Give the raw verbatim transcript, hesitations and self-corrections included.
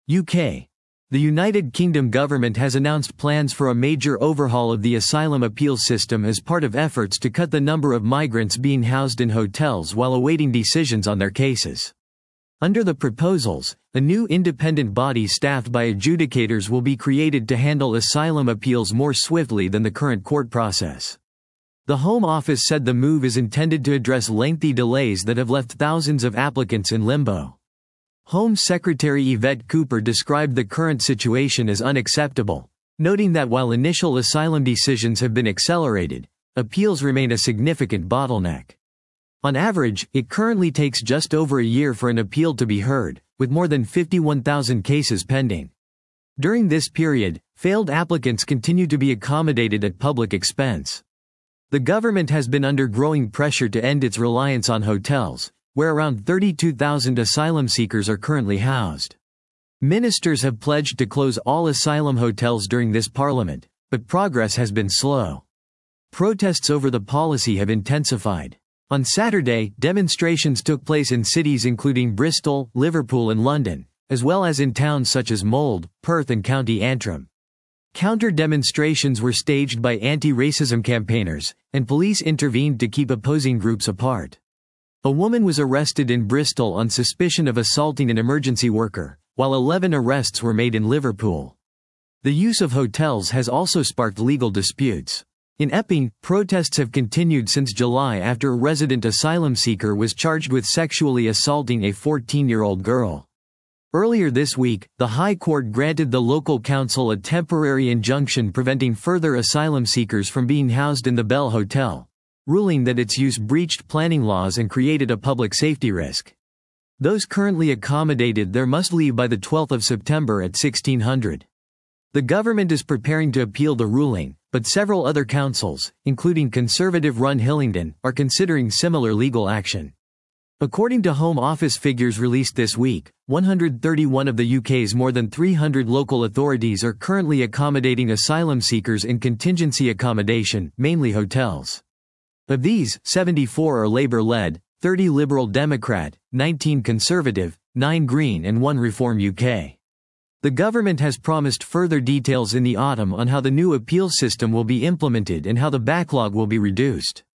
U K. The United Kingdom government has announced plans for a major overhaul of the asylum appeals system as part of efforts to cut the number of migrants being housed in hotels while awaiting decisions on their cases. Under the proposals, a new independent body staffed by adjudicators will be created to handle asylum appeals more swiftly than the current court process. The Home Office said the move is intended to address lengthy delays that have left thousands of applicants in limbo. Home Secretary Yvette Cooper described the current situation as unacceptable, noting that while initial asylum decisions have been accelerated, appeals remain a significant bottleneck. On average, it currently takes just over a year for an appeal to be heard, with more than fifty-one thousand cases pending. During this period, failed applicants continue to be accommodated at public expense. The government has been under growing pressure to end its reliance on hotels, where around thirty-two thousand asylum seekers are currently housed. Ministers have pledged to close all asylum hotels during this parliament, but progress has been slow. Protests over the policy have intensified. On Saturday, demonstrations took place in cities including Bristol, Liverpool and London, as well as in towns such as Mold, Perth and County Antrim. Counter-demonstrations were staged by anti-racism campaigners, and police intervened to keep opposing groups apart. A woman was arrested in Bristol on suspicion of assaulting an emergency worker, while eleven arrests were made in Liverpool. The use of hotels has also sparked legal disputes. In Epping, protests have continued since July after a resident asylum seeker was charged with sexually assaulting a fourteen-year-old girl. Earlier this week, the High Court granted the local council a temporary injunction preventing further asylum seekers from being housed in the Bell Hotel, ruling that its use breached planning laws and created a public safety risk. Those currently accommodated there must leave by the twelfth of September at sixteen hundred. The government is preparing to appeal the ruling, but several other councils, including conservative-run Hillingdon, are considering similar legal action. According to Home Office figures released this week, one hundred thirty-one of the U K's more than three hundred local authorities are currently accommodating asylum seekers in contingency accommodation, mainly hotels. Of these, seventy-four are Labour-led, thirty Liberal Democrat, nineteen Conservative, nine Green and one Reform U K. The government has promised further details in the autumn on how the new appeals system will be implemented and how the backlog will be reduced.